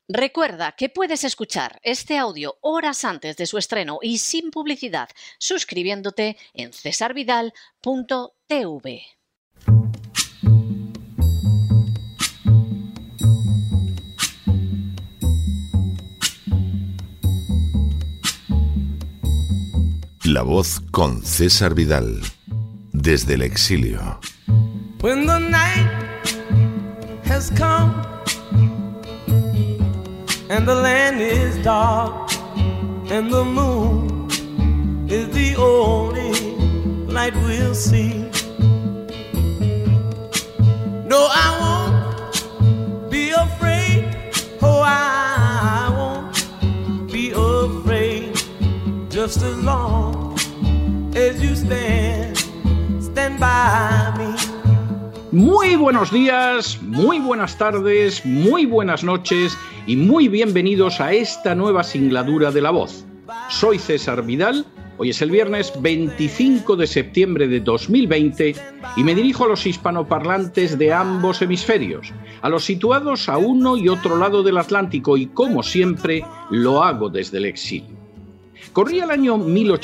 Recuerda que puedes escuchar este audio horas antes de su estreno y sin publicidad suscribiéndote en cesarvidal.tv. La Voz con César Vidal, desde el exilio. When the night has come and the land is dark and the moon is the only light we'll see. No, I won't be afraid. Oh, I won't be afraid. Just as long as you stand by me. Muy buenos días, muy buenas tardes, muy buenas noches y muy bienvenidos a esta nueva singladura de La Voz. Soy César Vidal, hoy es el viernes 25 de septiembre de 2020 y me dirijo a los hispanoparlantes de ambos hemisferios, a los situados a uno y otro lado del Atlántico y, como siempre, lo hago desde el exilio. Corría el año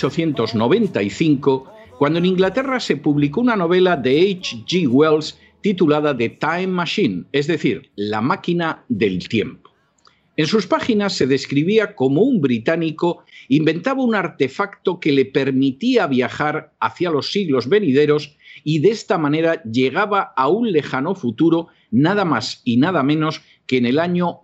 1895 cuando en Inglaterra se publicó una novela de H.G. Wells titulada The Time Machine, es decir, La máquina del tiempo. En sus páginas se describía cómo un británico inventaba un artefacto que le permitía viajar hacia los siglos venideros y de esta manera llegaba a un lejano futuro nada más y nada menos que en el año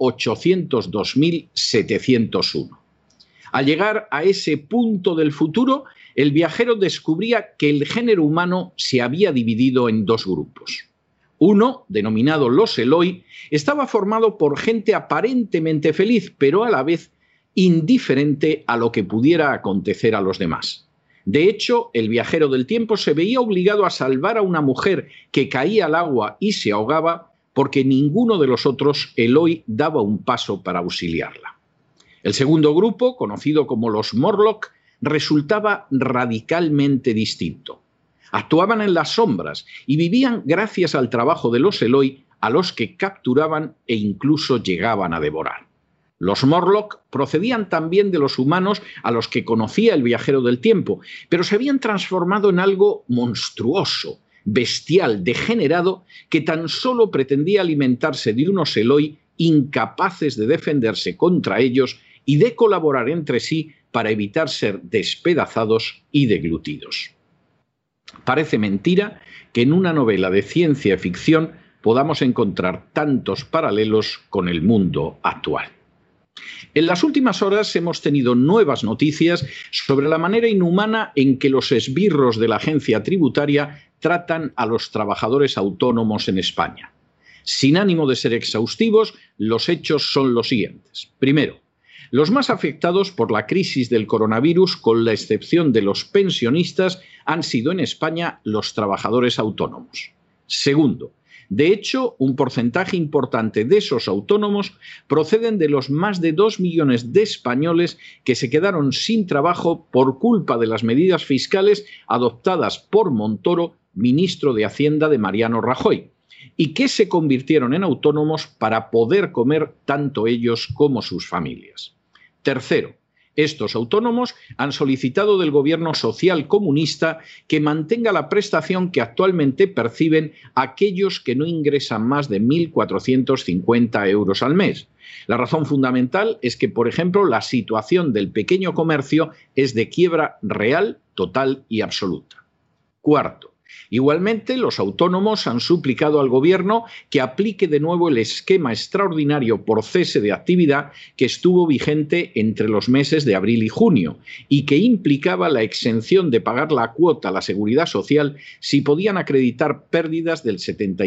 802.701. Al llegar a ese punto del futuro, el viajero descubría que el género humano se había dividido en dos grupos. Uno, denominado los Eloi, estaba formado por gente aparentemente feliz, pero a la vez indiferente a lo que pudiera acontecer a los demás. De hecho, el viajero del tiempo se veía obligado a salvar a una mujer que caía al agua y se ahogaba porque ninguno de los otros Eloi daba un paso para auxiliarla. El segundo grupo, conocido como los Morlock, resultaba radicalmente distinto. Actuaban en las sombras y vivían gracias al trabajo de los Eloi, a los que capturaban e incluso llegaban a devorar. Los Morlock procedían también de los humanos a los que conocía el viajero del tiempo, pero se habían transformado en algo monstruoso, bestial, degenerado, que tan solo pretendía alimentarse de unos Eloi incapaces de defenderse contra ellos y de colaborar entre sí para evitar ser despedazados y deglutidos. Parece mentira que en una novela de ciencia ficción podamos encontrar tantos paralelos con el mundo actual. En las últimas horas hemos tenido nuevas noticias sobre la manera inhumana en que los esbirros de la agencia tributaria tratan a los trabajadores autónomos en España. Sin ánimo de ser exhaustivos, los hechos son los siguientes. Primero, los más afectados por la crisis del coronavirus, con la excepción de los pensionistas, han sido en España los trabajadores autónomos. Segundo, de hecho, un porcentaje importante de esos autónomos proceden de los más de 2 millones de españoles que se quedaron sin trabajo por culpa de las medidas fiscales adoptadas por Montoro, ministro de Hacienda de Mariano Rajoy, y que se convirtieron en autónomos para poder comer tanto ellos como sus familias. Tercero, estos autónomos han solicitado del gobierno social comunista que mantenga la prestación que actualmente perciben aquellos que no ingresan más de 1.450 euros al mes. La razón fundamental es que, por ejemplo, la situación del pequeño comercio es de quiebra real, total y absoluta. Cuarto, igualmente, los autónomos han suplicado al gobierno que aplique de nuevo el esquema extraordinario por cese de actividad que estuvo vigente entre los meses de abril y junio y que implicaba la exención de pagar la cuota a la Seguridad Social si podían acreditar pérdidas del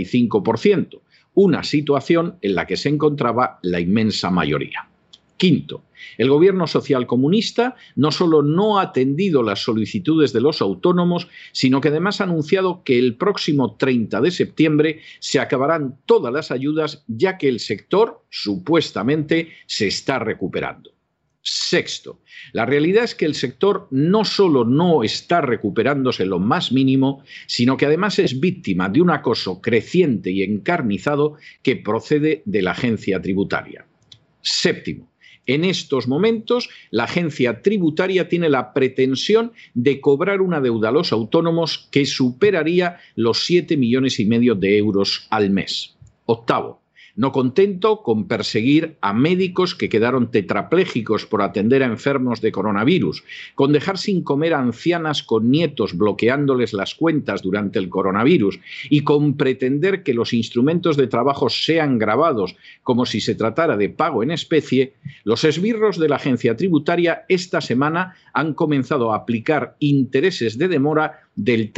75%, una situación en la que se encontraba la inmensa mayoría. Quinto, el gobierno socialcomunista no solo no ha atendido las solicitudes de los autónomos, sino que además ha anunciado que el próximo 30 de septiembre se acabarán todas las ayudas, ya que el sector, supuestamente, se está recuperando. Sexto, la realidad es que el sector no solo no está recuperándose lo más mínimo, sino que además es víctima de un acoso creciente y encarnizado que procede de la agencia tributaria. Séptimo, en estos momentos la agencia tributaria tiene la pretensión de cobrar una deuda a los autónomos que superaría los 7,5 millones de euros al mes. Octavo, no contento con perseguir a médicos que quedaron tetraplégicos por atender a enfermos de coronavirus, con dejar sin comer a ancianas con nietos bloqueándoles las cuentas durante el coronavirus y con pretender que los instrumentos de trabajo sean grabados como si se tratara de pago en especie, los esbirros de la agencia tributaria esta semana han comenzado a aplicar intereses de demora del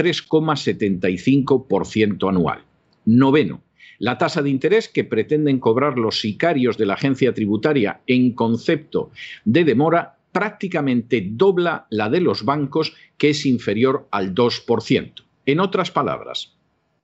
3,75% anual. Noveno, la tasa de interés que pretenden cobrar los sicarios de la agencia tributaria en concepto de demora prácticamente dobla la de los bancos, que es inferior al 2%. En otras palabras,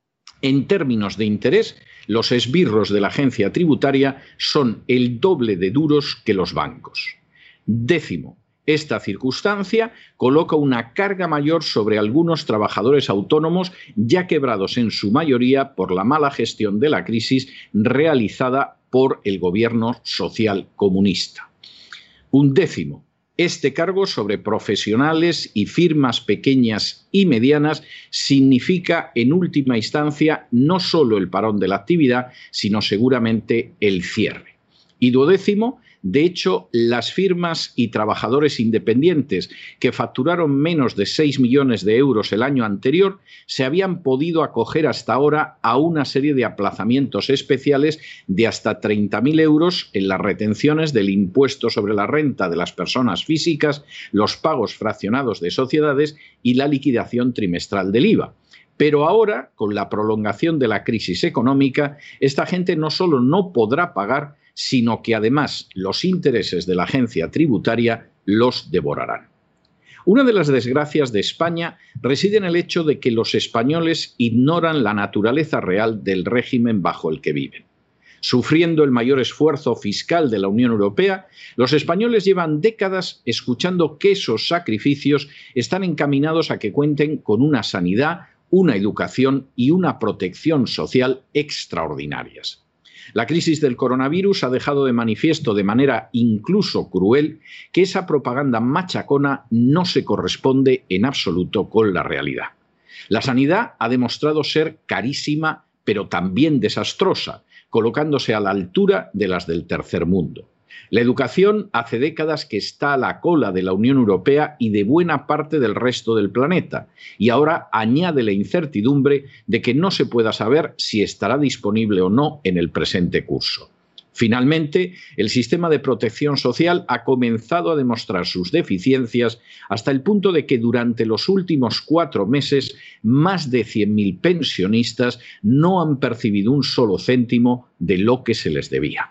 en términos de interés, los esbirros de la agencia tributaria son el doble de duros que los bancos. Décimo, esta circunstancia coloca una carga mayor sobre algunos trabajadores autónomos ya quebrados en su mayoría por la mala gestión de la crisis realizada por el gobierno social comunista. Undécimo, este cargo sobre profesionales y firmas pequeñas y medianas significa en última instancia no solo el parón de la actividad, sino seguramente el cierre. Y duodécimo, de hecho, las firmas y trabajadores independientes que facturaron menos de 6 millones de euros el año anterior se habían podido acoger hasta ahora a una serie de aplazamientos especiales de hasta 30.000 euros en las retenciones del impuesto sobre la renta de las personas físicas, los pagos fraccionados de sociedades y la liquidación trimestral del IVA. Pero ahora, con la prolongación de la crisis económica, esta gente no solo no podrá pagar, sino que además los intereses de la agencia tributaria los devorarán. Una de las desgracias de España reside en el hecho de que los españoles ignoran la naturaleza real del régimen bajo el que viven. Sufriendo el mayor esfuerzo fiscal de la Unión Europea, los españoles llevan décadas escuchando que esos sacrificios están encaminados a que cuenten con una sanidad, una educación y una protección social extraordinarias. La crisis del coronavirus ha dejado de manifiesto de manera incluso cruel que esa propaganda machacona no se corresponde en absoluto con la realidad. La sanidad ha demostrado ser carísima, pero también desastrosa, colocándose a la altura de las del tercer mundo. La educación hace décadas que está a la cola de la Unión Europea y de buena parte del resto del planeta, y ahora añade la incertidumbre de que no se pueda saber si estará disponible o no en el presente curso. Finalmente, el sistema de protección social ha comenzado a demostrar sus deficiencias hasta el punto de que durante los últimos 4 meses más de 100.000 pensionistas no han percibido un solo céntimo de lo que se les debía.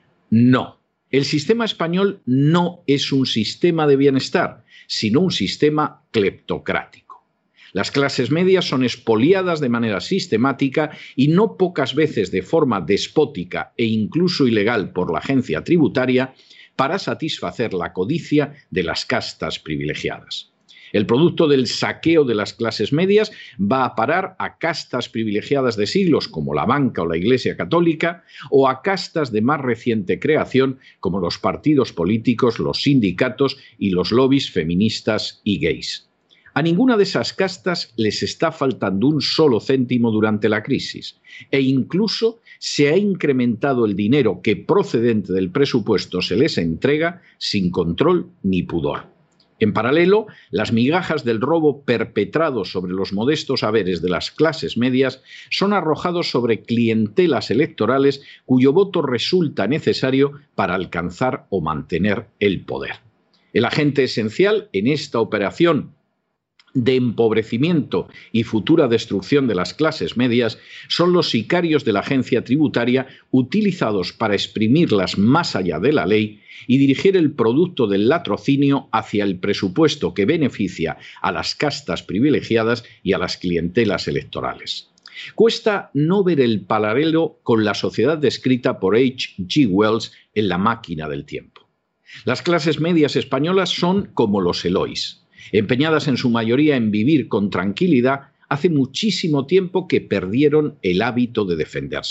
No. El sistema español no es un sistema de bienestar, sino un sistema cleptocrático. Las clases medias son expoliadas de manera sistemática y no pocas veces de forma despótica e incluso ilegal por la agencia tributaria para satisfacer la codicia de las castas privilegiadas. El producto del saqueo de las clases medias va a parar a castas privilegiadas de siglos como la banca o la Iglesia Católica, o a castas de más reciente creación como los partidos políticos, los sindicatos y los lobbies feministas y gays. A ninguna de esas castas les está faltando un solo céntimo durante la crisis, e incluso se ha incrementado el dinero que procedente del presupuesto se les entrega sin control ni pudor. En paralelo, las migajas del robo perpetrado sobre los modestos haberes de las clases medias son arrojados sobre clientelas electorales cuyo voto resulta necesario para alcanzar o mantener el poder. El agente esencial en esta operación de empobrecimiento y futura destrucción de las clases medias son los sicarios de la agencia tributaria utilizados para exprimirlas más allá de la ley y dirigir el producto del latrocinio hacia el presupuesto que beneficia a las castas privilegiadas y a las clientelas electorales. Cuesta no ver el paralelo con la sociedad descrita por H.G. Wells en La máquina del tiempo. Las clases medias españolas son como los Eloís. Empeñadas en su mayoría en vivir con tranquilidad, hace muchísimo tiempo que perdieron el hábito de defenderse.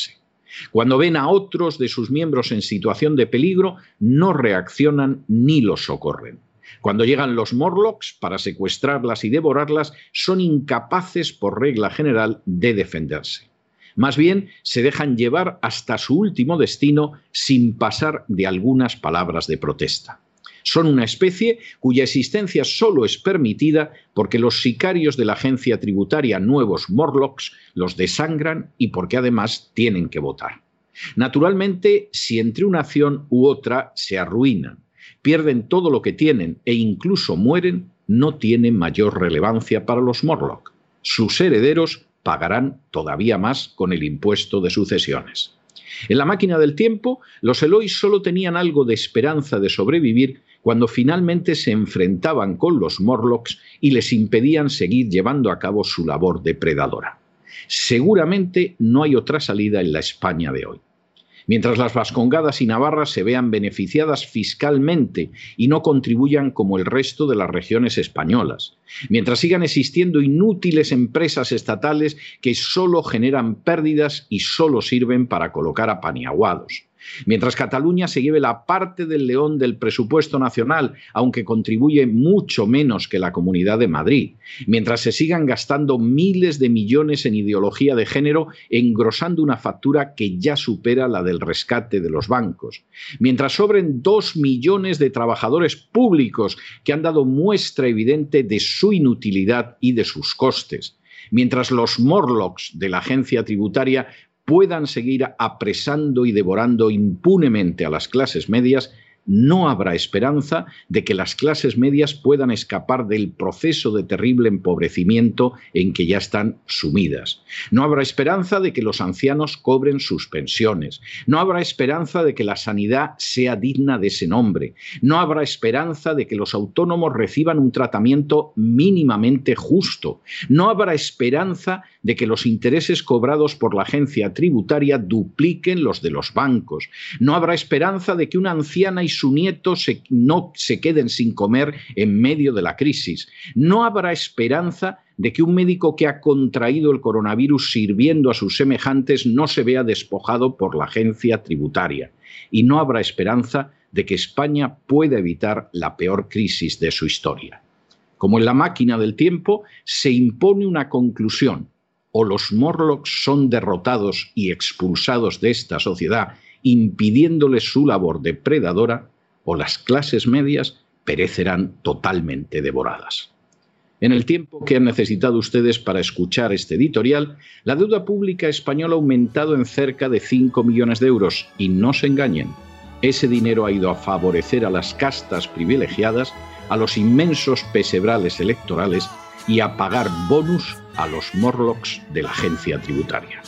Cuando ven a otros de sus miembros en situación de peligro, no reaccionan ni los socorren. Cuando llegan los Morlocks para secuestrarlas y devorarlas, son incapaces por regla general de defenderse. Más bien, se dejan llevar hasta su último destino sin pasar de algunas palabras de protesta. Son una especie cuya existencia solo es permitida porque los sicarios de la agencia tributaria Nuevos Morlocks los desangran y porque además tienen que votar. Naturalmente, si entre una acción u otra se arruinan, pierden todo lo que tienen e incluso mueren, no tiene mayor relevancia para los Morlock. Sus herederos pagarán todavía más con el impuesto de sucesiones. En la máquina del tiempo, los Eloi solo tenían algo de esperanza de sobrevivir cuando finalmente se enfrentaban con los Morlocks y les impedían seguir llevando a cabo su labor depredadora. Seguramente no hay otra salida en la España de hoy. Mientras las Vascongadas y Navarras se vean beneficiadas fiscalmente y no contribuyan como el resto de las regiones españolas, mientras sigan existiendo inútiles empresas estatales que solo generan pérdidas y solo sirven para colocar a paniaguados, mientras Cataluña se lleve la parte del león del presupuesto nacional, aunque contribuye mucho menos que la Comunidad de Madrid, mientras se sigan gastando miles de millones en ideología de género, engrosando una factura que ya supera la del rescate de los bancos, mientras sobren 2 millones de trabajadores públicos que han dado muestra evidente de su inutilidad y de sus costes, mientras los Morlocks de la agencia tributaria puedan seguir apresando y devorando impunemente a las clases medias, no habrá esperanza de que las clases medias puedan escapar del proceso de terrible empobrecimiento en que ya están sumidas. No habrá esperanza de que los ancianos cobren sus pensiones. No habrá esperanza de que la sanidad sea digna de ese nombre. No habrá esperanza de que los autónomos reciban un tratamiento mínimamente justo. No habrá esperanza de que los intereses cobrados por la agencia tributaria dupliquen los de los bancos. No habrá esperanza de que una anciana y su nieto no se queden sin comer en medio de la crisis. No habrá esperanza de que un médico que ha contraído el coronavirus sirviendo a sus semejantes no se vea despojado por la agencia tributaria. Y no habrá esperanza de que España pueda evitar la peor crisis de su historia. Como en la máquina del tiempo, se impone una conclusión: o los Morlocks son derrotados y expulsados de esta sociedad, impidiéndoles su labor depredadora, o las clases medias perecerán totalmente devoradas. En el tiempo que han necesitado ustedes para escuchar este editorial, la deuda pública española ha aumentado en cerca de 5 millones de euros, y no se engañen, ese dinero ha ido a favorecer a las castas privilegiadas, a los inmensos pesebrales electorales y a pagar bonus a los Morlocks de la agencia tributaria.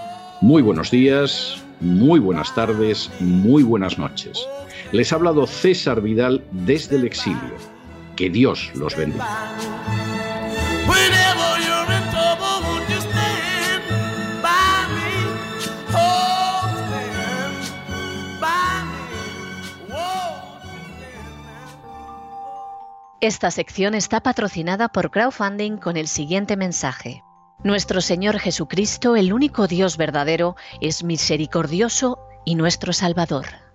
Muy buenos días, muy buenas tardes, muy buenas noches. Les ha hablado César Vidal desde el exilio. Que Dios los bendiga. Esta sección está patrocinada por crowdfunding con el siguiente mensaje: Nuestro Señor Jesucristo, el único Dios verdadero, es misericordioso y nuestro Salvador.